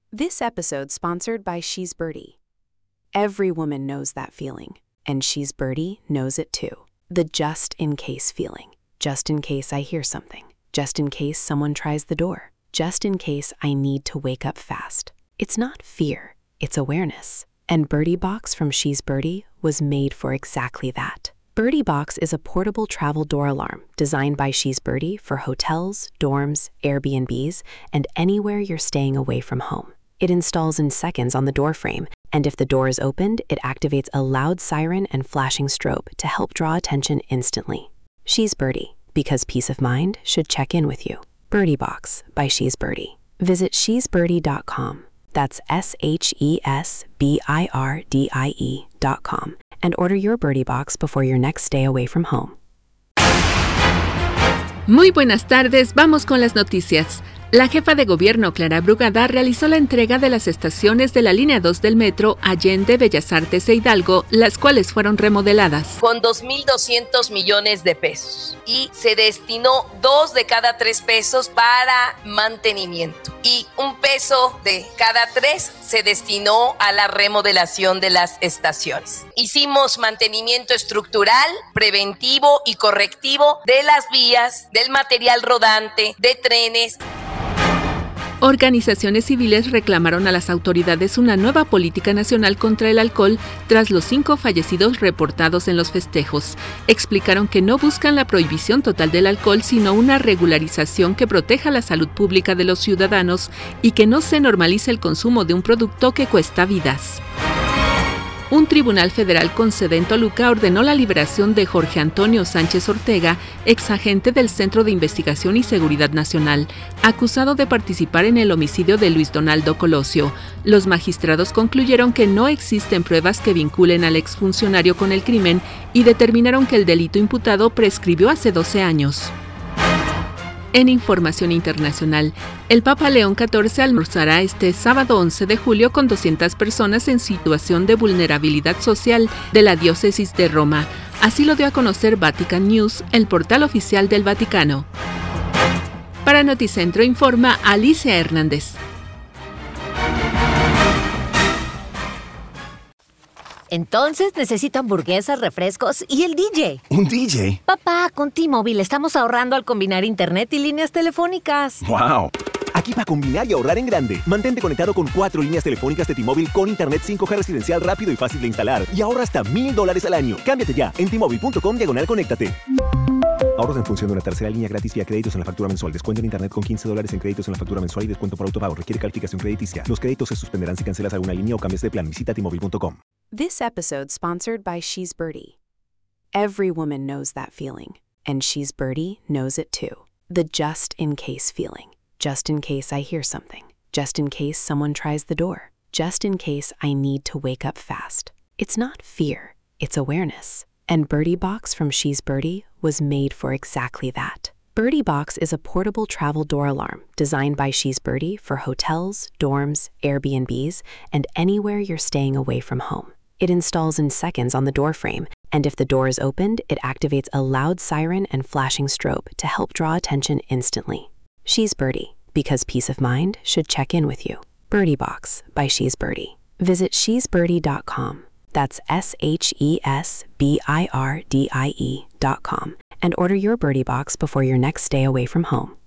This episode sponsored by She's Birdie. Every woman knows that feeling, and She's Birdie knows it too. The just-in-case feeling. Just in case I hear something. Just in case someone tries the door. Just in case I need to wake up fast. It's not fear, it's awareness. And Birdie Box from She's Birdie was made for exactly that. Birdie Box is a portable travel door alarm designed by She's Birdie for hotels, dorms, Airbnbs, and anywhere you're staying away from home. It installs in seconds on the door frame, and if the door is opened, it activates a loud siren and flashing strobe to help draw attention instantly. She's Birdie, because peace of mind should check in with you. Birdie Box by She's Birdie. Visit shesbirdie.com. That's SHESBIRDIE.com. And order your Birdie Box before your next stay away from home. Muy buenas tardes, vamos con las noticias. La jefa de gobierno, Clara Brugada, realizó la entrega de las estaciones de la línea 2 del metro Allende, Bellas Artes e Hidalgo, las cuales fueron remodeladas. Con 2.200 millones de pesos. Y se destinó 2 de cada 3 pesos para mantenimiento. Y 1 peso de cada 3 se destinó a la remodelación de las estaciones. Hicimos mantenimiento estructural, preventivo y correctivo de las vías, del material rodante, de trenes. Organizaciones civiles reclamaron a las autoridades una nueva política nacional contra el alcohol tras los 5 fallecidos reportados en los festejos. Explicaron que no buscan la prohibición total del alcohol, sino una regularización que proteja la salud pública de los ciudadanos y que no se normalice el consumo de un producto que cuesta vidas. Un tribunal federal con sede en Toluca ordenó la liberación de Jorge Antonio Sánchez Ortega, exagente del Centro de Investigación y Seguridad Nacional, acusado de participar en el homicidio de Luis Donaldo Colosio. Los magistrados concluyeron que no existen pruebas que vinculen al exfuncionario con el crimen y determinaron que el delito imputado prescribió hace 12 años. En información internacional, el Papa León XIV almorzará este sábado 11 de julio con 200 personas en situación de vulnerabilidad social de la diócesis de Roma. Así lo dio a conocer Vatican News, el portal oficial del Vaticano. Para Noticentro informa Alicia Hernández. Entonces necesito hamburguesas, refrescos y el DJ. ¿Un DJ? Papá, con T-Mobile estamos ahorrando al combinar internet y líneas telefónicas. ¡Wow! Aquí para combinar y ahorrar en grande. Mantente conectado con 4 líneas telefónicas de T-Mobile con internet 5G residencial rápido y fácil de instalar. Y ahorra hasta $1,000 al año. Cámbiate ya en T-Mobile.com/conéctate. Ahorros en función de una tercera línea gratis vía créditos en la factura mensual. Descuento en internet con $15 en créditos en la factura mensual y descuento por autopago. Requiere calificación crediticia. Los créditos se suspenderán si cancelas alguna línea o cambias de plan. Visita T-Mobile.com. This episode sponsored by She's Birdie. Every woman knows that feeling, and She's Birdie knows it too. The just-in-case feeling. Just in case I hear something. Just in case someone tries the door. Just in case I need to wake up fast. It's not fear, it's awareness. And Birdie Box from She's Birdie was made for exactly that. Birdie Box is a portable travel door alarm designed by She's Birdie for hotels, dorms, Airbnbs, and anywhere you're staying away from home. It installs in seconds on the door frame, and if the door is opened, it activates a loud siren and flashing strobe to help draw attention instantly. She's Birdie, because peace of mind should check in with you. Birdie Box by She's Birdie. Visit shesbirdie.com. That's SHESBIRDIE.com. And order your Birdie Box before your next stay away from home.